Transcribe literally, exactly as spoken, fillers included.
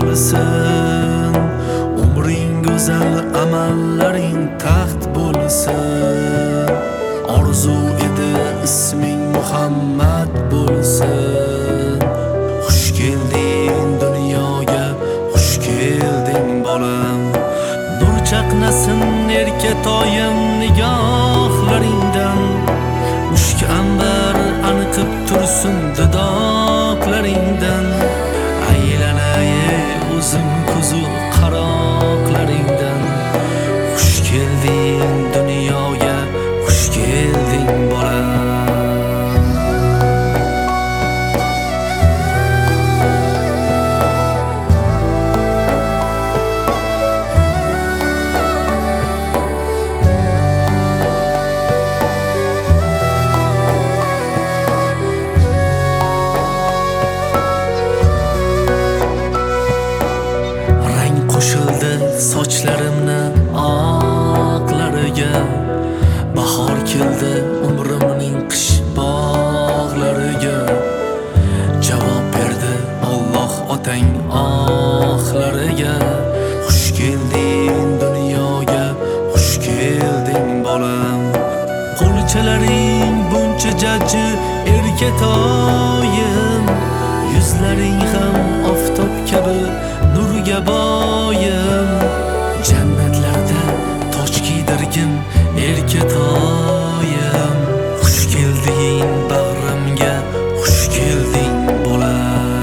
bo'lsin. Umring go'zal, amallaring taxt bo'lsin. Orzu edi isming Muhammad bo'lsin. Xush kelding dunyoga, xush kelding bolam. Nur chaqnasin erkatoyim nigohlaringdan. Mushk ambar aniqib tursin dudoqlaringdan. Aylanay o'zim ko'zu qaroqlaringdan. Xush kelding dunyoga, xush kelding bolam. Qo'shildi sochlarimni oqlariga. Bahor keldi umrimning qish bog'lariga. Javob berdi Alloh otang oxlariga. Xush kelding dunyoga, xush kelding bolam. Qo'lchalaring buncha jajji erkatoyim. Yuzlaring ham oftob kabi nurga boyim. Jannatlarda toj kiydirgin erkatoyim. Xush kelding bag'rimga, xush kelding bolam.